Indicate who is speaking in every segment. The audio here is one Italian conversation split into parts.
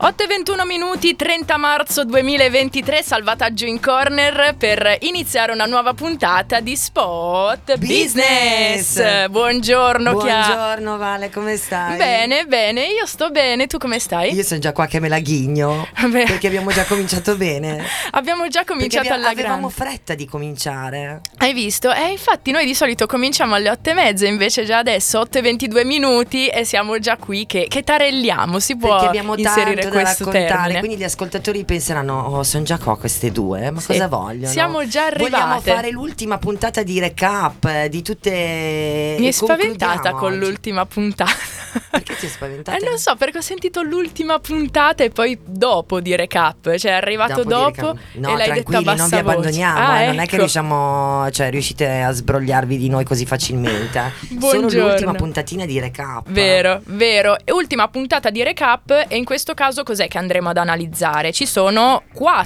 Speaker 1: 8:21 minuti, 30 marzo 2023, salvataggio in corner per iniziare una nuova puntata di Spot Business. Buongiorno
Speaker 2: Buongiorno Vale, come stai?
Speaker 1: Bene, io sto bene, tu come stai?
Speaker 2: Io sono già qua che me la ghigno, perché abbiamo già cominciato bene.
Speaker 1: Abbiamo già cominciato alla grande.
Speaker 2: Avevamo fretta di cominciare.
Speaker 1: Hai visto? Infatti noi di solito cominciamo alle 8:30, invece già adesso 8:22 minuti e siamo già qui che tarelliamo, si può
Speaker 2: perché abbiamo
Speaker 1: inserire
Speaker 2: tanto da
Speaker 1: questo
Speaker 2: raccontare,
Speaker 1: termine.
Speaker 2: quindi gli ascoltatori penseranno: oh, sono già qua queste due, ma
Speaker 1: Sì,
Speaker 2: cosa vogliono?
Speaker 1: siamo già arrivate.
Speaker 2: Vogliamo fare l'ultima puntata di recap di tutte.
Speaker 1: Mi è spaventata con
Speaker 2: oggi.
Speaker 1: L'ultima puntata.
Speaker 2: Perché ti è spaventata?
Speaker 1: Non so, perché ho sentito l'ultima puntata e poi dopo di recap, cioè è arrivato dopo
Speaker 2: No,
Speaker 1: e l'hai detto a
Speaker 2: tranquilli, non
Speaker 1: bassa
Speaker 2: vi abbandoniamo,
Speaker 1: voce.
Speaker 2: non è che riuscite a sbrogliarvi di noi così facilmente.
Speaker 1: Buongiorno.
Speaker 2: Solo l'ultima puntatina di recap.
Speaker 1: Vero. E ultima puntata di recap, e in questo caso cos'è che andremo ad analizzare? Ci sono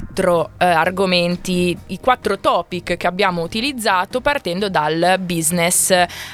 Speaker 1: 4 argomenti, i 4 topic che abbiamo utilizzato partendo dal business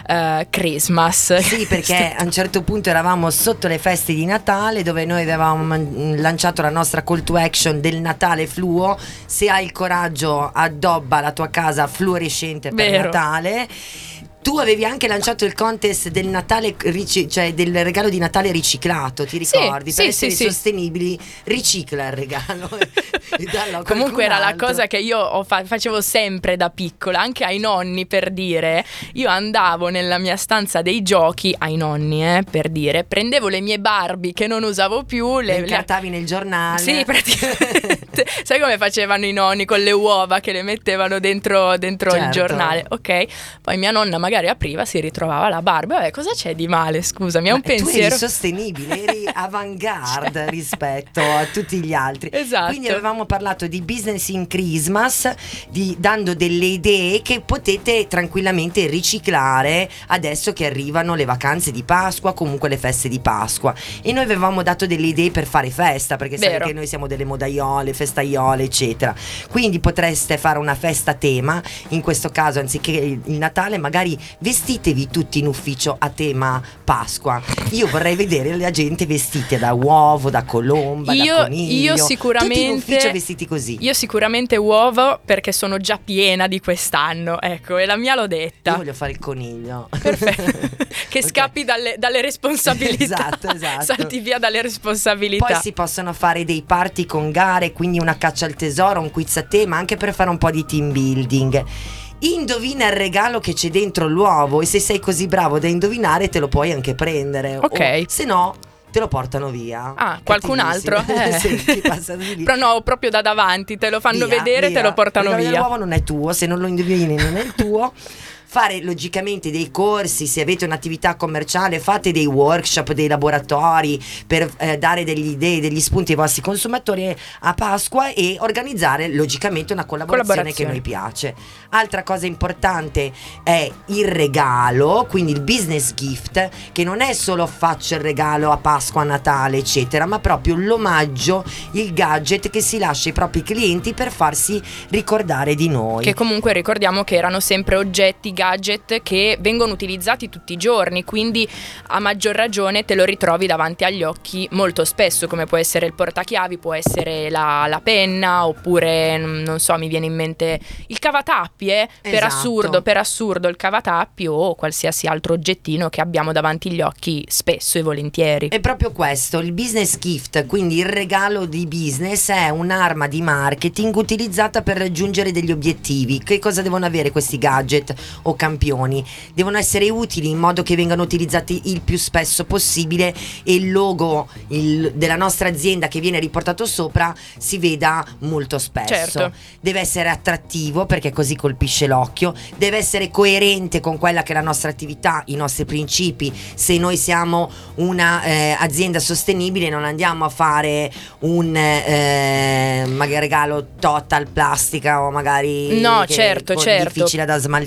Speaker 1: Christmas.
Speaker 2: Sì, perché a un certo punto eravamo sotto le feste di Natale, dove noi avevamo lanciato la nostra call to action del Natale fluo. Se hai il coraggio, addobba la tua casa fluorescente per
Speaker 1: Vero.
Speaker 2: Natale. Tu avevi anche lanciato il contest del Natale, cioè del regalo di Natale riciclato, ti ricordi?
Speaker 1: Sì,
Speaker 2: per essere
Speaker 1: sì.
Speaker 2: sostenibili, ricicla il regalo. E dallo a
Speaker 1: Comunque era la
Speaker 2: qualcun altro.
Speaker 1: cosa che io facevo sempre da piccola, anche ai nonni, per dire. Io andavo nella mia stanza dei giochi, ai nonni, per dire, prendevo le mie Barbie che non usavo più,
Speaker 2: le incartavi nel giornale.
Speaker 1: Sì, praticamente. Sai come facevano i nonni con le uova che le mettevano dentro il
Speaker 2: Certo.
Speaker 1: giornale, ok? Poi mia nonna magari apriva, si ritrovava la Barbie. Vabbè, cosa c'è di male? Scusami, è un
Speaker 2: Tu eri
Speaker 1: pensiero.
Speaker 2: sostenibile, eri avant-garde
Speaker 1: Cioè.
Speaker 2: rispetto a tutti gli altri.
Speaker 1: Esatto.
Speaker 2: Quindi avevamo parlato di business in Christmas, dando delle idee che potete tranquillamente riciclare adesso che arrivano le vacanze di Pasqua, comunque le feste di Pasqua. E noi avevamo dato delle idee per fare festa, perché sai
Speaker 1: Vero.
Speaker 2: che noi siamo delle modaiole, festaiole, eccetera. Quindi potreste fare una festa a tema, in questo caso anziché il Natale magari vestitevi tutti in ufficio a tema Pasqua. Io vorrei vedere la gente vestita da uovo, da colomba, da coniglio.
Speaker 1: Io sicuramente
Speaker 2: tutti in ufficio vestiti così.
Speaker 1: Io sicuramente uovo, perché sono già piena di quest'anno, ecco, e la mia l'ho detta.
Speaker 2: Io voglio fare il coniglio.
Speaker 1: Perfetto. Che
Speaker 2: Ok.
Speaker 1: scappi dalle responsabilità.
Speaker 2: Esatto.
Speaker 1: Salti via dalle responsabilità.
Speaker 2: Poi si possono fare dei party con gare, quindi una caccia al tesoro, un quiz a tema, anche per fare un po' di team building. Indovina il regalo che c'è dentro l'uovo, e se sei così bravo da indovinare te lo puoi anche prendere.
Speaker 1: Ok.
Speaker 2: O, se no te lo portano via.
Speaker 1: Qualcun altro?
Speaker 2: Sì, ti passano di lì.
Speaker 1: Però no, proprio da davanti, te lo fanno
Speaker 2: Via,
Speaker 1: vedere,
Speaker 2: via.
Speaker 1: te lo portano
Speaker 2: Perché
Speaker 1: via.
Speaker 2: l'uovo non è tuo, se non lo indovini non è il tuo. Fare logicamente dei corsi, se avete un'attività commerciale fate dei workshop, dei laboratori per dare delle idee, degli spunti ai vostri consumatori a Pasqua, e organizzare logicamente una collaborazione che a noi piace. Altra cosa importante è il regalo, quindi il business gift, che non è solo faccio il regalo a Pasqua, a Natale eccetera, ma proprio l'omaggio, il gadget che si lascia ai propri clienti per farsi ricordare di noi.
Speaker 1: Che comunque ricordiamo che erano sempre oggetti, gadget che vengono utilizzati tutti i giorni, quindi a maggior ragione te lo ritrovi davanti agli occhi molto spesso, come può essere il portachiavi, può essere la penna, oppure non so, mi viene in mente il cavatappi,
Speaker 2: Esatto.
Speaker 1: per assurdo il cavatappi o qualsiasi altro oggettino che abbiamo davanti agli occhi spesso e volentieri.
Speaker 2: È proprio questo, il business gift, quindi il regalo di business, è un'arma di marketing utilizzata per raggiungere degli obiettivi. Che cosa devono avere questi gadget o campioni? Devono essere utili in modo che vengano utilizzati il più spesso possibile e il logo della nostra azienda che viene riportato sopra si veda molto spesso.
Speaker 1: Certo.
Speaker 2: Deve essere attrattivo, perché così colpisce l'occhio, deve essere coerente con quella che è la nostra attività, i nostri principi. Se noi siamo una azienda sostenibile, non andiamo a fare un magari regalo total plastica o magari
Speaker 1: No, certo.
Speaker 2: difficile da smaltire.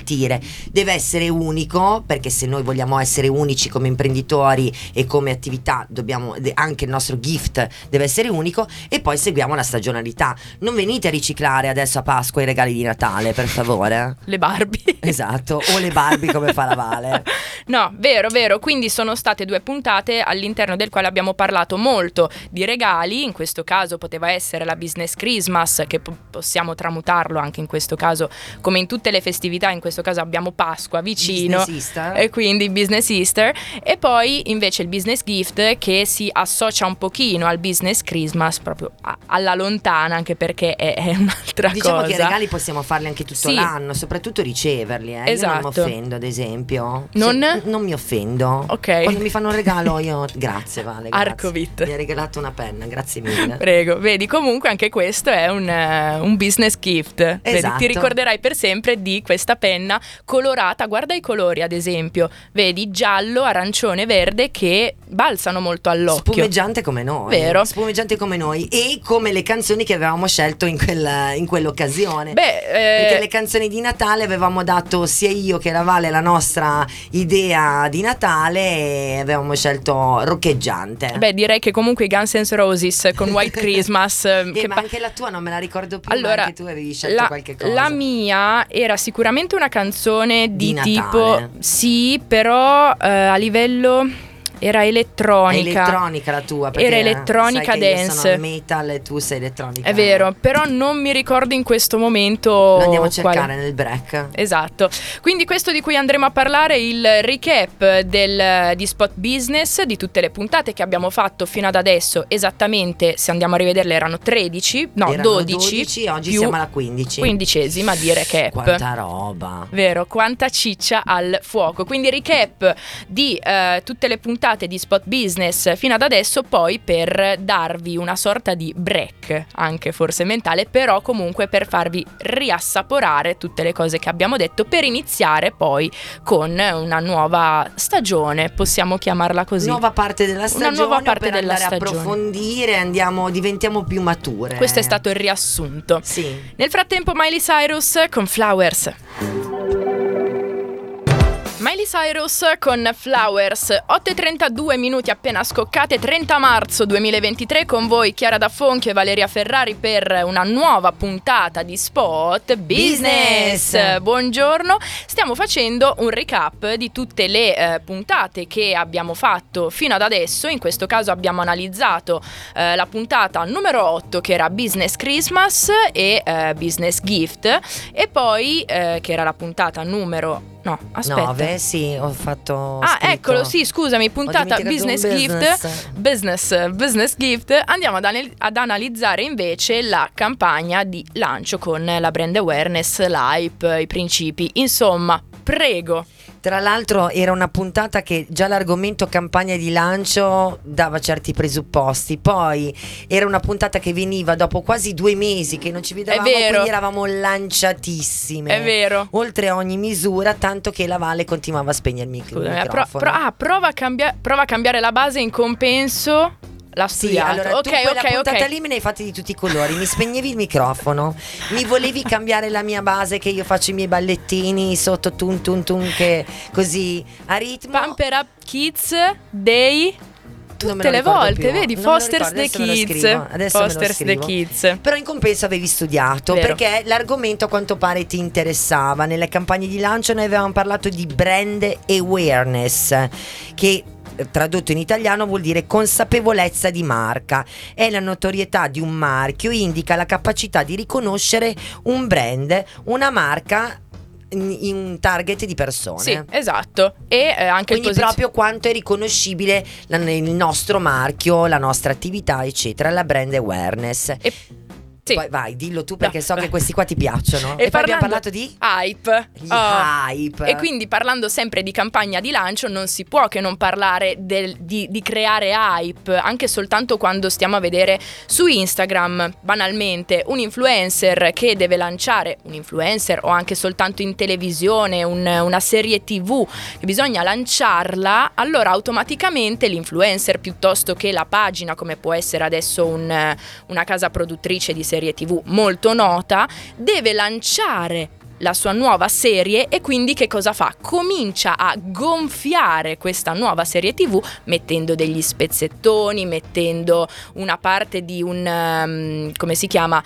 Speaker 2: deve essere unico, perché se noi vogliamo essere unici come imprenditori e come attività, dobbiamo anche il nostro gift deve essere unico, e poi seguiamo la stagionalità. Non venite a riciclare adesso a Pasqua i regali di Natale, per favore.
Speaker 1: Le Barbie.
Speaker 2: Esatto, o le Barbie come fa la Vale.
Speaker 1: No, vero, quindi sono state 2 puntate all'interno del quale abbiamo parlato molto di regali. In questo caso poteva essere la Business Christmas, che possiamo tramutarlo anche in questo caso, come in tutte le festività, in questo caso abbiamo Pasqua vicino, e quindi Business Easter, e poi invece il Business Gift, che si associa un pochino al Business Christmas, proprio alla lontana, anche perché è un'altra
Speaker 2: diciamo
Speaker 1: cosa.
Speaker 2: Che i regali possiamo farli anche tutto l'anno, soprattutto riceverli.
Speaker 1: Esatto.
Speaker 2: Io non mi offendo, ad esempio. Non mi offendo.
Speaker 1: Ok.
Speaker 2: Quando mi fanno un regalo io grazie Vale, grazie.
Speaker 1: Arcovit
Speaker 2: mi ha regalato una penna, grazie mille.
Speaker 1: Prego, vedi, comunque anche questo è un business gift.
Speaker 2: Esatto.
Speaker 1: Vedi, ti ricorderai per sempre di questa penna colorata. Guarda i colori, ad esempio, vedi, giallo, arancione, verde, che balzano molto all'occhio.
Speaker 2: Spumeggiante come noi.
Speaker 1: Vero.
Speaker 2: Spumeggiante come noi, e come le canzoni che avevamo scelto in quell'occasione. Perché le canzoni di Natale avevamo dato sia io che la Vale la nostra idea di Natale, e avevamo scelto roccheggiante.
Speaker 1: Beh, direi che comunque i Guns N' Roses con White Christmas
Speaker 2: ma anche la tua non me la ricordo più.
Speaker 1: Allora,
Speaker 2: ma anche tu avevi scelto qualche cosa.
Speaker 1: La mia era sicuramente una canzone di tipo
Speaker 2: Natale.
Speaker 1: sì, però a livello era elettronica.
Speaker 2: Elettronica la tua, perché
Speaker 1: era elettronica
Speaker 2: sai che
Speaker 1: dance.
Speaker 2: io sono metal e tu sei elettronica.
Speaker 1: È vero, però non mi ricordo in questo momento.
Speaker 2: Lo andiamo a cercare nel break.
Speaker 1: Esatto. Quindi questo di cui andremo a parlare è il recap di Spot Business, di tutte le puntate che abbiamo fatto fino ad adesso. Esattamente, se andiamo a rivederle, erano 13, no,
Speaker 2: erano
Speaker 1: 12.
Speaker 2: Oggi
Speaker 1: più
Speaker 2: siamo alla 15.
Speaker 1: 15ª di recap.
Speaker 2: Quanta roba.
Speaker 1: Vero, quanta ciccia al fuoco. Quindi recap di tutte le puntate di Spot Business fino ad adesso, poi per darvi una sorta di break, anche forse mentale, però comunque per farvi riassaporare tutte le cose che abbiamo detto, per iniziare poi con una nuova stagione, possiamo chiamarla così.
Speaker 2: Nuova parte della stagione.
Speaker 1: Una nuova parte
Speaker 2: per
Speaker 1: della
Speaker 2: andare
Speaker 1: stagione.
Speaker 2: a approfondire, diventiamo più mature.
Speaker 1: Questo è stato il riassunto.
Speaker 2: Sì.
Speaker 1: Nel frattempo Miley Cyrus con Flowers. Miley Cyrus con Flowers, 8:32 minuti appena scoccate, 30 marzo 2023, con voi Chiara D'Affonchio e Valeria Ferrari per una nuova puntata di Spot Business. Buongiorno, stiamo facendo un recap di tutte le puntate che abbiamo fatto fino ad adesso. In questo caso abbiamo analizzato la puntata numero 8, che era Business Christmas e Business Gift, e poi che era la puntata numero... No, aspetta.
Speaker 2: 9, sì, ho fatto.
Speaker 1: Ah,
Speaker 2: scritto.
Speaker 1: eccolo, sì, scusami, puntata Business Gift. Business Gift. Andiamo ad analizzare invece la campagna di lancio con la brand awareness, l'hype, i principi. Insomma, prego.
Speaker 2: Tra l'altro era una puntata che già l'argomento campagna di lancio dava certi presupposti. Poi era una puntata che veniva dopo quasi 2 mesi che non ci vedevamo, quindi eravamo lanciatissime.
Speaker 1: È vero.
Speaker 2: Oltre ogni misura, tanto che la Vale continuava a spegnermi il microfono.
Speaker 1: Prova a cambiare la base, in compenso l'ha studiato.
Speaker 2: Sì, allora tu quella puntata lì me ne hai fatti di tutti i colori. Mi spegnevi il microfono, mi volevi cambiare la mia base, che io faccio i miei ballettini sotto tun tun tun, che così a ritmo.
Speaker 1: Pump It Up Kids Day. Tutte le volte, vedi, Foster's the Kids. Foster's the Kids.
Speaker 2: Però in compenso avevi studiato.
Speaker 1: Vero.
Speaker 2: Perché l'argomento a quanto pare ti interessava. Nelle campagne di lancio noi avevamo parlato di brand awareness, che tradotto in italiano vuol dire consapevolezza di marca. È la notorietà di un marchio, indica la capacità di riconoscere un brand, una marca in un target di persone.
Speaker 1: Sì, esatto. E anche
Speaker 2: quindi proprio quanto è riconoscibile il nostro marchio, la nostra attività, eccetera, la brand awareness. Sì. Poi vai, dillo tu, perché so che questi qua ti piacciono. E poi abbiamo parlato di
Speaker 1: hype.
Speaker 2: Hype.
Speaker 1: E quindi, parlando sempre di campagna di lancio, non si può che non parlare di creare hype, anche soltanto quando stiamo a vedere su Instagram, banalmente, un influencer che deve lanciare, un influencer o anche soltanto in televisione, una serie TV, che bisogna lanciarla, allora automaticamente l'influencer, piuttosto che la pagina, come può essere adesso una casa produttrice di serie TV molto nota, deve lanciare la sua nuova serie e quindi che cosa fa? Comincia a gonfiare questa nuova serie TV mettendo degli spezzettoni, mettendo una parte di un come si chiama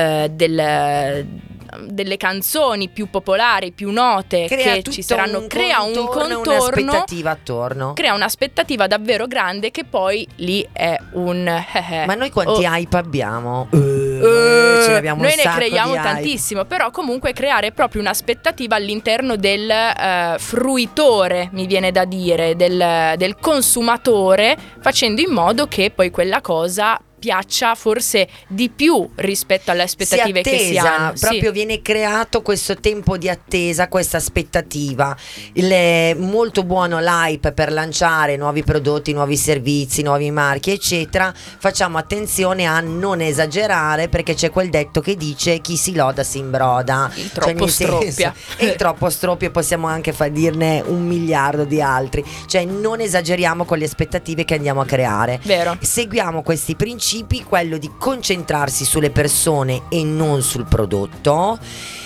Speaker 1: delle canzoni più popolari, più note che ci saranno, crea un contorno,
Speaker 2: un'aspettativa attorno,
Speaker 1: crea un'aspettativa davvero grande che poi lì è un
Speaker 2: ma noi quanti hype abbiamo? Ce ne abbiamo
Speaker 1: noi
Speaker 2: un
Speaker 1: ne
Speaker 2: sacco
Speaker 1: creiamo
Speaker 2: di hype.
Speaker 1: tantissimo, però comunque creare proprio un'aspettativa all'interno del fruitore, mi viene da dire, del consumatore, facendo in modo che poi quella cosa piaccia forse di più rispetto alle aspettative che si hanno.
Speaker 2: Proprio viene creato questo tempo di attesa, questa aspettativa. Molto buono l'hype per lanciare nuovi prodotti, nuovi servizi, nuovi marchi eccetera. Facciamo attenzione a non esagerare, perché c'è quel detto che dice chi si loda si imbroda.
Speaker 1: Il troppo stroppia.
Speaker 2: E il troppo stroppia possiamo anche dirne 1 miliardo di altri. Cioè non esageriamo con le aspettative che andiamo a creare.
Speaker 1: Vero.
Speaker 2: Seguiamo questi principi, quello di concentrarsi sulle persone e non sul prodotto,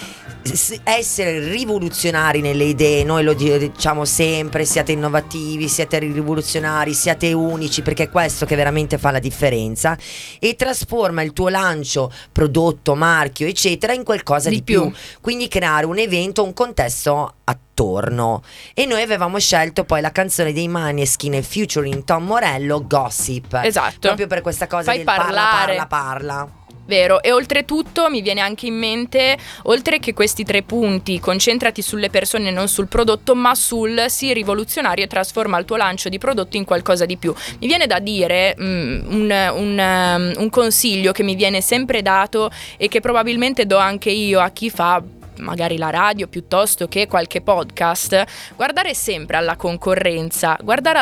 Speaker 2: essere rivoluzionari nelle idee. Noi lo diciamo sempre: siate innovativi, siate rivoluzionari, siate unici, perché è questo che veramente fa la differenza e trasforma il tuo lancio, prodotto, marchio eccetera in qualcosa di più. Quindi creare un evento, un contesto attorno. E noi avevamo scelto poi la canzone dei Maneskin featuring Tom Morello, Gossip.
Speaker 1: Esatto.
Speaker 2: Proprio per questa cosa
Speaker 1: Fai
Speaker 2: del
Speaker 1: parlare.
Speaker 2: parla.
Speaker 1: Vero, e oltretutto mi viene anche in mente, oltre che questi 3 punti, concentrati sulle persone e non sul prodotto, ma sul sii rivoluzionario e trasforma il tuo lancio di prodotto in qualcosa di più. Mi viene da dire un consiglio che mi viene sempre dato e che probabilmente do anche io a chi fa magari la radio piuttosto che qualche podcast: guardare sempre alla concorrenza,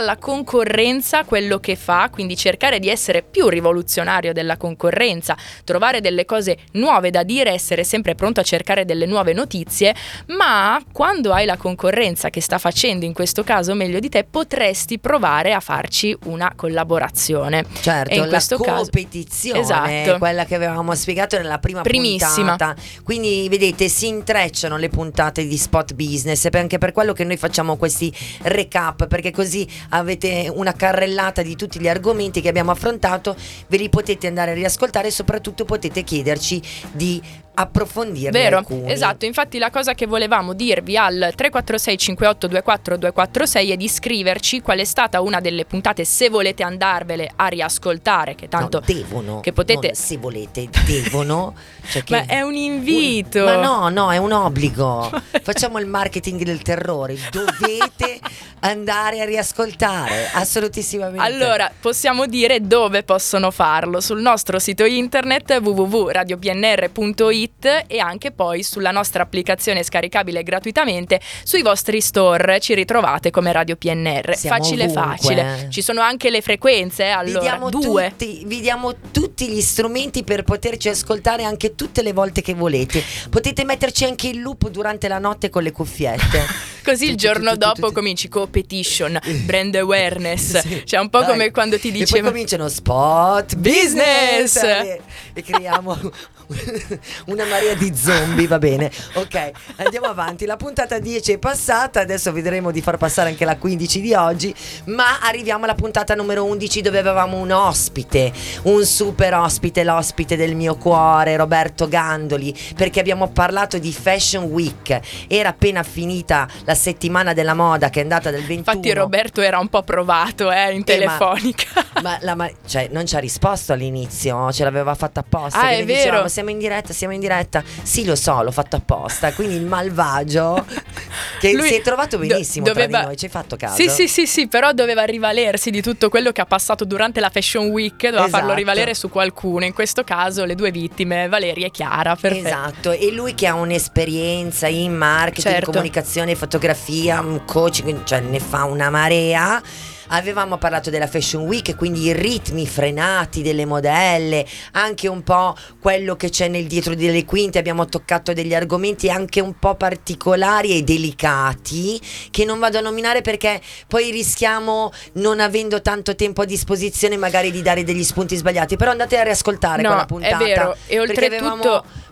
Speaker 1: quello che fa, quindi cercare di essere più rivoluzionario della concorrenza, trovare delle cose nuove da dire, essere sempre pronto a cercare delle nuove notizie. Ma quando hai la concorrenza che sta facendo in questo caso meglio di te, potresti provare a farci una collaborazione.
Speaker 2: Certo,
Speaker 1: e in questo
Speaker 2: competizione,
Speaker 1: esatto,
Speaker 2: quella che avevamo spiegato nella primissima puntata. Quindi vedete, si intrecciano le puntate di Spot Business, e anche per quello che noi facciamo questi recap, perché così avete una carrellata di tutti gli argomenti che abbiamo affrontato, ve li potete andare a riascoltare e soprattutto potete chiederci di approfondirne alcuni.
Speaker 1: Esatto, infatti la cosa che volevamo dirvi al 346 58 24 246 è di scriverci qual è stata una delle puntate, se volete andarvele a riascoltare, che tanto
Speaker 2: devono,
Speaker 1: che potete,
Speaker 2: non se volete, devono, cioè che
Speaker 1: ma è un invito,
Speaker 2: ma no, è un obbligo. Facciamo il marketing del terrore, dovete andare a riascoltare assolutissimamente.
Speaker 1: Allora possiamo dire dove possono farlo: sul nostro sito internet www.radiopnr.it e anche poi sulla nostra applicazione scaricabile gratuitamente sui vostri store. Ci ritrovate come Radio PNR.
Speaker 2: Siamo
Speaker 1: facile
Speaker 2: ovunque.
Speaker 1: Facile. Ci sono anche le frequenze, allora
Speaker 2: vi diamo tutti gli strumenti per poterci ascoltare anche tutte le volte che volete. Potete metterci anche in loop durante la notte con le cuffiette.
Speaker 1: Così il giorno dopo cominci competition, brand awareness.
Speaker 2: Sì,
Speaker 1: cioè un po' come quando ti dicevo.
Speaker 2: E poi cominciano Spot Business e creiamo una marea di zombie, va bene. Ok, andiamo avanti. La puntata 10 è passata, adesso vedremo di far passare anche la 15 di oggi, ma arriviamo alla puntata numero 11, dove avevamo un ospite, un super ospite, l'ospite del mio cuore, Roberto Gandoli, perché abbiamo parlato di Fashion Week. Era appena finita la settimana della moda, che è andata del 21.
Speaker 1: Infatti Roberto era un po' provato in telefonica.
Speaker 2: Ma cioè, non ci ha risposto all'inizio, ce l'aveva fatta apposta.
Speaker 1: Ah,
Speaker 2: che
Speaker 1: è
Speaker 2: dicevamo,
Speaker 1: vero.
Speaker 2: siamo in diretta. Sì, lo so, l'ho fatto apposta. Quindi il malvagio che
Speaker 1: Lui
Speaker 2: si è trovato benissimo
Speaker 1: doveva...
Speaker 2: tra di noi, ci hai fatto caso?
Speaker 1: Sì, però doveva rivalersi di tutto quello che ha passato durante la Fashion Week, doveva farlo rivalere su qualcuno. In questo caso le due vittime, Valeria e Chiara. Perfetto.
Speaker 2: Esatto, e lui che ha un'esperienza in marketing, comunicazione, fotografia, coaching, cioè ne fa una marea. Avevamo parlato della Fashion Week, quindi i ritmi frenati delle modelle, anche un po' quello che c'è nel dietro delle quinte. Abbiamo toccato degli argomenti anche un po' particolari e delicati, che non vado a nominare perché poi rischiamo, non avendo tanto tempo a disposizione, magari di dare degli spunti sbagliati. Però andate a riascoltare quella puntata.
Speaker 1: È vero, e oltretutto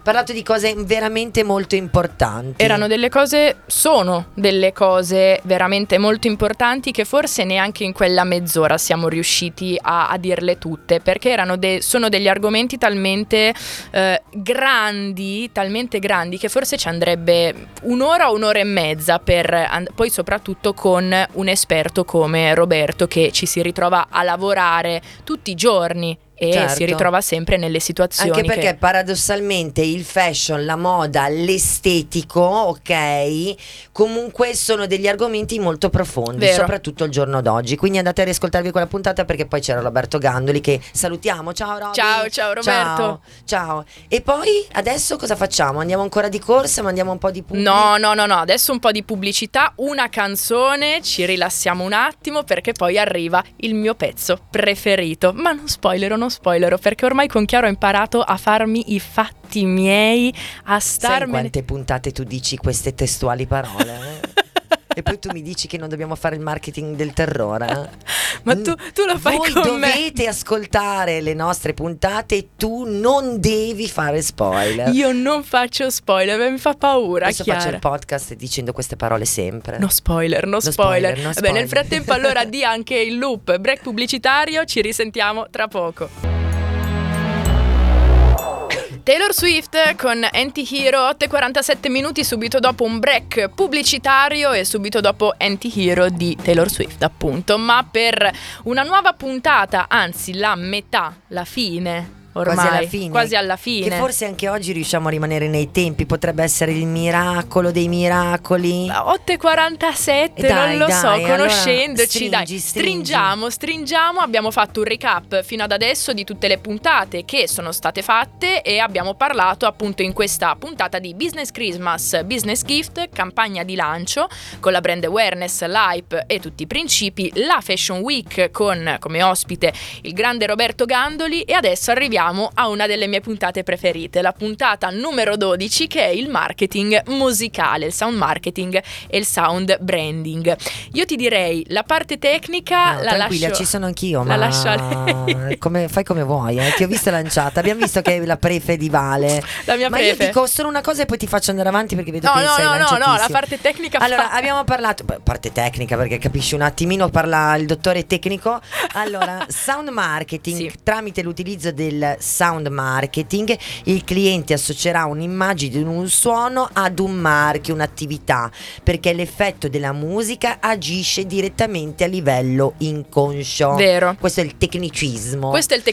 Speaker 2: parlato di cose veramente molto importanti.
Speaker 1: Sono delle cose veramente molto importanti che forse neanche in quella mezz'ora siamo riusciti a dirle tutte, perché sono degli argomenti talmente grandi che forse ci andrebbe un'ora e mezza poi soprattutto con un esperto come Roberto, che ci si ritrova a lavorare tutti i giorni e
Speaker 2: certo,
Speaker 1: si ritrova sempre nelle situazioni.
Speaker 2: Anche perché paradossalmente il fashion, la moda, l'estetico, ok, comunque sono degli argomenti molto profondi,
Speaker 1: vero,
Speaker 2: soprattutto il giorno d'oggi. Quindi andate a riascoltarvi quella puntata, perché poi c'era Roberto Gandoli, che salutiamo. Ciao Roby.
Speaker 1: Ciao Roberto.
Speaker 2: Ciao. E poi adesso cosa facciamo? Andiamo ancora di corsa? Mandiamo un po' di pubblicità?
Speaker 1: No, adesso un po' di pubblicità, una canzone, ci rilassiamo un attimo, perché poi arriva il mio pezzo preferito. Ma non spoilerò, perché ormai con Chiaro ho imparato a farmi i fatti miei, a starmene.
Speaker 2: Sai quante puntate tu dici queste testuali parole? E poi tu mi dici che non dobbiamo fare il marketing del terrore?
Speaker 1: Ma tu lo fai
Speaker 2: Voi
Speaker 1: con me.
Speaker 2: dovete ascoltare le nostre puntate e tu non devi fare spoiler.
Speaker 1: Io non faccio spoiler, mi fa paura.
Speaker 2: Adesso
Speaker 1: Chiara,
Speaker 2: faccio il podcast dicendo queste parole sempre.
Speaker 1: No spoiler. Vabbè, nel frattempo allora di anche il loop, break pubblicitario, ci risentiamo tra poco. Taylor Swift con Anti-Hero, 8:47 minuti, subito dopo un break pubblicitario e subito dopo Anti-Hero di Taylor Swift, appunto. Ma per una nuova puntata, anzi la metà, la fine ormai, quasi alla fine,
Speaker 2: che forse anche oggi riusciamo a rimanere nei tempi. Potrebbe essere il miracolo dei miracoli.
Speaker 1: 8:47, non lo so, conoscendoci,
Speaker 2: allora,
Speaker 1: stringiamo. Abbiamo fatto un recap fino ad adesso di tutte le puntate che sono state fatte e abbiamo parlato appunto in questa puntata di Business Christmas, Business Gift, campagna di lancio con la brand awareness, l'hype e tutti i principi, la Fashion Week con come ospite il grande Roberto Gandoli, e adesso arriviamo a una delle mie puntate preferite, la puntata numero 12, che è il marketing musicale, il sound marketing e il sound branding. Io ti direi la parte tecnica la
Speaker 2: tranquilla,
Speaker 1: lascio,
Speaker 2: ci sono anch'io,
Speaker 1: la
Speaker 2: ma
Speaker 1: lascio a lei.
Speaker 2: Fai come vuoi, ti ho vista lanciata. Abbiamo visto che è la prefe di Vale.
Speaker 1: La mia
Speaker 2: ma
Speaker 1: prefe.
Speaker 2: Io dico solo una cosa e poi ti faccio andare avanti, perché vedo che sei lanciatissimo.
Speaker 1: No, la parte tecnica.
Speaker 2: Allora, abbiamo parlato parte tecnica, perché capisci un attimino, parla il dottore tecnico. Allora, sound marketing,
Speaker 1: sì.
Speaker 2: Tramite l'utilizzo del sound marketing il cliente associerà un'immagine, un suono ad un marchio, un'attività, perché l'effetto della musica agisce direttamente a livello inconscio.
Speaker 1: Vero.
Speaker 2: Questo è il tecnicismo.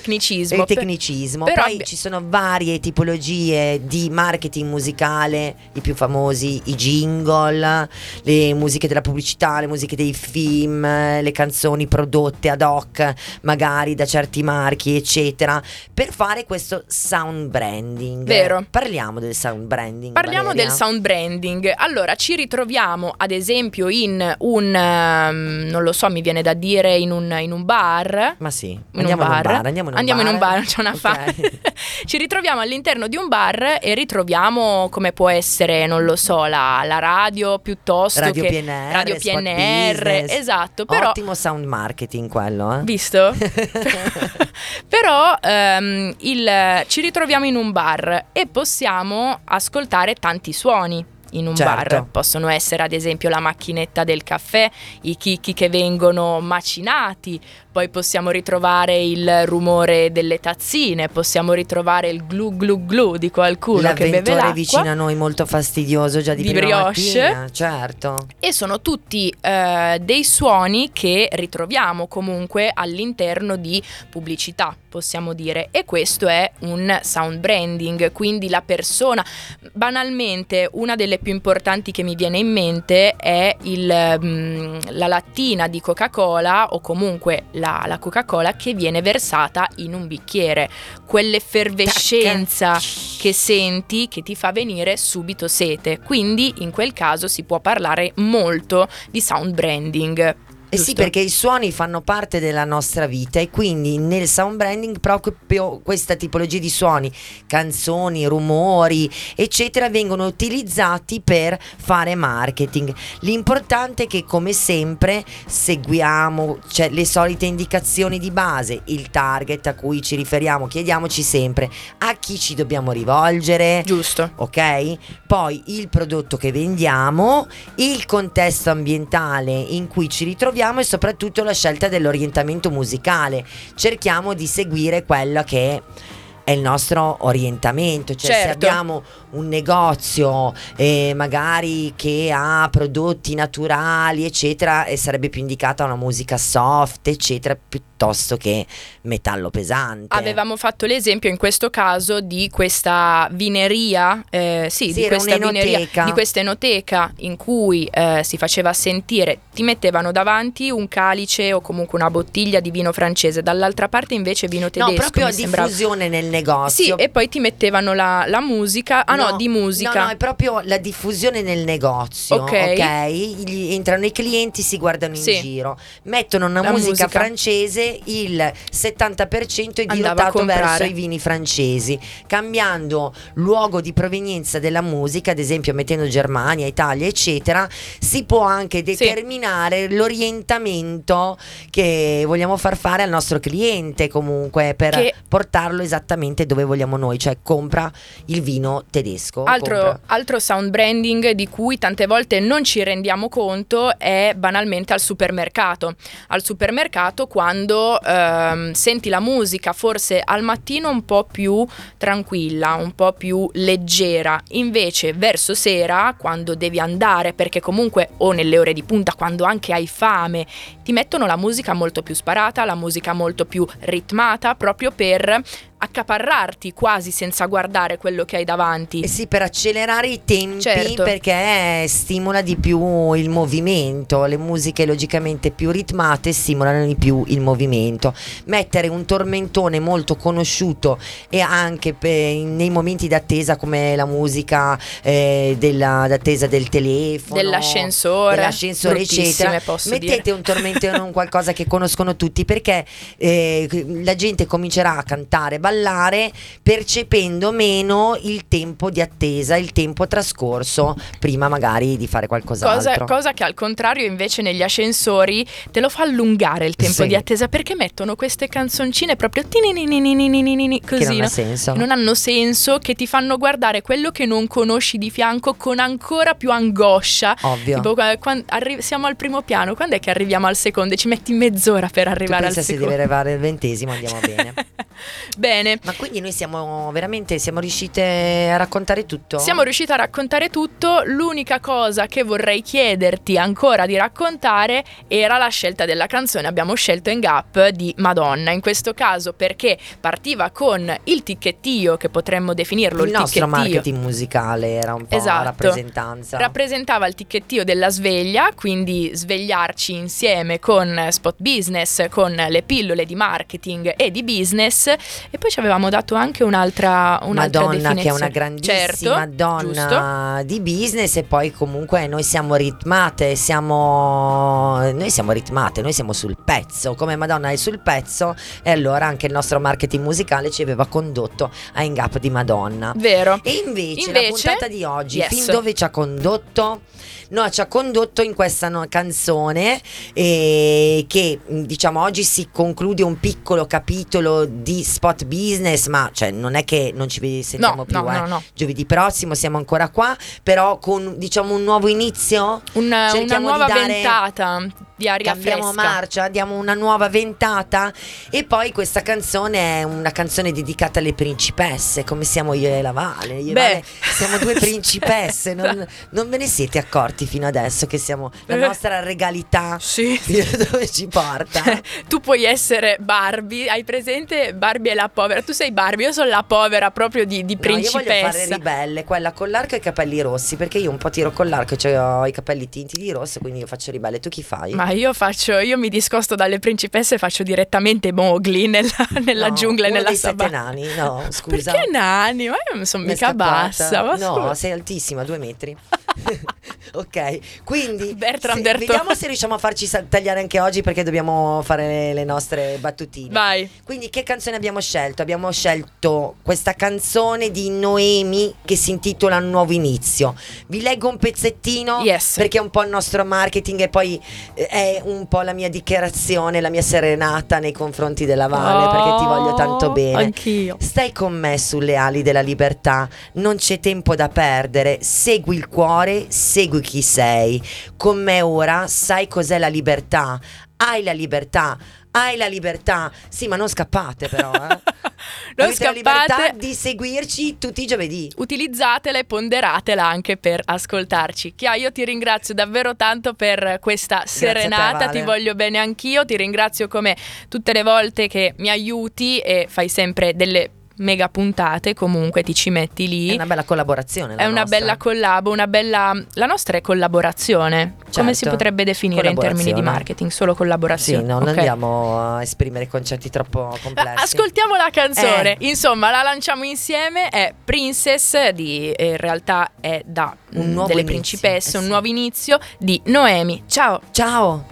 Speaker 1: Però
Speaker 2: poi ci sono varie tipologie di marketing musicale, i più famosi, i jingle, le musiche della pubblicità, le musiche dei film, le canzoni prodotte ad hoc magari da certi marchi, eccetera, per fare questo sound branding.
Speaker 1: Vero.
Speaker 2: Parliamo del sound branding.
Speaker 1: Parliamo
Speaker 2: Valeria.
Speaker 1: del sound branding. Allora, ci ritroviamo ad esempio in un non lo so, mi viene da dire in un bar.
Speaker 2: Ma sì,
Speaker 1: Andiamo in un bar, c'è una
Speaker 2: okay.
Speaker 1: Ci ritroviamo all'interno di un bar e ritroviamo come può essere, non lo so, la radio piuttosto
Speaker 2: Radio
Speaker 1: che
Speaker 2: PNR,
Speaker 1: Radio
Speaker 2: Spot
Speaker 1: PNR,
Speaker 2: Business.
Speaker 1: esatto, però
Speaker 2: ottimo sound marketing quello,
Speaker 1: visto? Però ci ritroviamo in un bar e possiamo ascoltare tanti suoni. In un bar possono essere ad esempio la macchinetta del caffè, i chicchi che vengono macinati, poi possiamo ritrovare il rumore delle tazzine, possiamo ritrovare il glu glu glu di qualcuno che beve l'acqua.
Speaker 2: Vicino a noi molto fastidioso già di prima mattina, certo.
Speaker 1: E sono tutti dei suoni che ritroviamo comunque all'interno di pubblicità, possiamo dire, e questo è un sound branding, quindi la persona, banalmente una delle più importanti che mi viene in mente è la lattina di Coca-Cola o comunque la Coca-Cola che viene versata in un bicchiere, quell'effervescenza che senti che ti fa venire subito sete, quindi in quel caso si può parlare molto di sound branding.
Speaker 2: Eh sì, perché i suoni fanno parte della nostra vita e quindi nel sound branding proprio questa tipologia di suoni, canzoni, rumori, eccetera, vengono utilizzati per fare marketing. L'importante è che, come sempre, seguiamo, cioè, le solite indicazioni di base, il target a cui ci riferiamo, chiediamoci sempre a chi ci dobbiamo rivolgere,
Speaker 1: giusto,
Speaker 2: ok? Poi il prodotto che vendiamo, il contesto ambientale in cui ci ritroviamo e soprattutto la scelta dell'orientamento musicale. Cerchiamo di seguire quello che è il nostro orientamento, cioè se abbiamo un negozio magari che ha prodotti naturali eccetera, e sarebbe più indicata una musica soft eccetera piuttosto che metallo pesante.
Speaker 1: Avevamo fatto l'esempio in questo caso di questa vineria, di questa vineria, di questa enoteca in cui si faceva sentire, ti mettevano davanti un calice o comunque una bottiglia di vino francese, dall'altra parte invece vino tedesco.
Speaker 2: No, proprio a diffusione nel negozio.
Speaker 1: Sì, e poi ti mettevano la musica. Di musica.
Speaker 2: No, è proprio la diffusione nel negozio. Ok. Entrano i clienti, si guardano in giro, mettono una musica francese, il 70% è dirottato verso i vini francesi, cambiando luogo di provenienza della musica, ad esempio mettendo Germania, Italia, eccetera, si può anche determinare l'orientamento che vogliamo far fare al nostro cliente, comunque, per portarlo esattamente dove vogliamo noi, cioè compra il vino tedesco.
Speaker 1: Altro sound branding di cui tante volte non ci rendiamo conto è banalmente al supermercato. Al supermercato, quando senti la musica forse al mattino un po' più tranquilla, un po' più leggera, invece verso sera, quando devi andare, perché comunque, o nelle ore di punta, quando anche hai fame, ti mettono la musica molto più sparata, la musica molto più ritmata, proprio per accaparrarti quasi senza guardare quello che hai davanti.
Speaker 2: Eh sì, per accelerare i tempi, perché stimola di più il movimento. Le musiche logicamente più ritmate stimolano di più il movimento. Mettere un tormentone molto conosciuto e anche nei momenti d'attesa, come la musica d'attesa del telefono, dell'ascensore eccetera, mettete un tormentone, un qualcosa che conoscono tutti, perché la gente comincerà a cantare, ballare, percependo meno il tempo di attesa, il tempo trascorso prima magari di fare qualcos'altro.
Speaker 1: Cosa che al contrario invece negli ascensori te lo fa allungare il tempo di attesa, perché mettono queste canzoncine proprio così,
Speaker 2: che non ha senso.
Speaker 1: Non hanno senso, che ti fanno guardare quello che non conosci di fianco con ancora più angoscia.
Speaker 2: Ovvio.
Speaker 1: Tipo, siamo al primo piano, quando è che arriviamo al secondo? Ci metti mezz'ora per arrivare al secondo.
Speaker 2: Se deve arrivare al 20° andiamo bene.
Speaker 1: Bene.
Speaker 2: Ma quindi noi siamo riuscite a raccontare tutto?
Speaker 1: Siamo riuscite a raccontare tutto. L'unica cosa che vorrei chiederti ancora di raccontare era la scelta della canzone. Abbiamo scelto Hang Up di Madonna, in questo caso perché partiva con il ticchettio, che potremmo definirlo il
Speaker 2: nostro
Speaker 1: ticchettio.
Speaker 2: marketing musicale era un po' rappresentanza.
Speaker 1: Rappresentava il ticchettio della sveglia, quindi svegliarci insieme con spot business, con le pillole di marketing e di business. E poi ci avevamo dato anche un'altra
Speaker 2: Madonna,
Speaker 1: definizione,
Speaker 2: che è una grandissima donna di business. E poi comunque noi siamo ritmate, noi siamo sul pezzo, come Madonna è sul pezzo, e allora anche il nostro marketing musicale ci aveva condotto a Hang Up di Madonna.
Speaker 1: Vero.
Speaker 2: E invece la puntata di oggi, fin dove ci ha condotto? No, ci ha condotto in questa canzone che diciamo oggi si conclude un piccolo capitolo di spot business, ma cioè non è che non ci sentiamo più.
Speaker 1: No.
Speaker 2: Giovedì prossimo siamo ancora qua, però con diciamo un nuovo inizio,
Speaker 1: una nuova ventata di aria fresca.
Speaker 2: Cambiamo marcia, diamo una nuova ventata. E poi questa canzone è una canzone dedicata alle principesse, come siamo io e la Vale. Siamo due principesse, non ve ne siete accorti fino adesso che siamo la nostra regalità dove ci porta?
Speaker 1: Tu puoi essere Barbie, hai presente Barbie è la povera, tu sei Barbie, io sono la povera proprio di principessa.
Speaker 2: Io voglio fare ribelle, quella con l'arco e i capelli rossi, perché io un po' tiro con l'arco e ho i capelli tinti di rosso, quindi io faccio ribelle. Tu chi fai?
Speaker 1: Ma io mi discosto dalle principesse e faccio direttamente Mowgli nella giungla e nella savana.
Speaker 2: 7 nani, no, scusa.
Speaker 1: Perché nani? Ma io non sono mica bassa.
Speaker 2: No, sei altissima, 2 metri. Ok, quindi
Speaker 1: Bertrand.
Speaker 2: vediamo se riusciamo a farci tagliare anche oggi, perché dobbiamo fare le nostre battutine.
Speaker 1: Vai.
Speaker 2: Quindi che canzone abbiamo scelto? Abbiamo scelto questa canzone di Noemi che si intitola Nuovo Inizio. Vi leggo un pezzettino,
Speaker 1: Yes.
Speaker 2: perché è un po' il nostro marketing e poi è un po' la mia dichiarazione, la mia serenata nei confronti della Valle, perché ti voglio tanto bene.
Speaker 1: Anch'io.
Speaker 2: Stai con me sulle ali della libertà, non c'è tempo da perdere, segui il cuore, segui chi sei. Con me ora sai cos'è la libertà. Hai la libertà. Hai la libertà. Sì, ma non scappate però,
Speaker 1: Non
Speaker 2: Avete la libertà
Speaker 1: scappate.
Speaker 2: di seguirci tutti i giovedì.
Speaker 1: Utilizzatela e ponderatela anche per ascoltarci. Chia, io ti ringrazio davvero tanto per questa serenata,
Speaker 2: Vale.
Speaker 1: ti voglio bene anch'io, ti ringrazio come tutte le volte che mi aiuti e fai sempre delle mega puntate, comunque ti ci metti lì.
Speaker 2: È una bella collaborazione la
Speaker 1: È una
Speaker 2: nostra.
Speaker 1: bella collabo, la nostra è collaborazione. Come si
Speaker 2: Certo.
Speaker 1: potrebbe definire in termini di
Speaker 2: Collaborazione.
Speaker 1: marketing? Solo collaborazione.
Speaker 2: Sì, non
Speaker 1: Ok.
Speaker 2: andiamo a esprimere concetti troppo complessi.
Speaker 1: Ascoltiamo la canzone, insomma la lanciamo insieme, è Princess in realtà è da
Speaker 2: Un nuovo
Speaker 1: delle
Speaker 2: inizio,
Speaker 1: principesse,
Speaker 2: sì.
Speaker 1: un nuovo inizio di Noemi. Ciao!
Speaker 2: Ciao.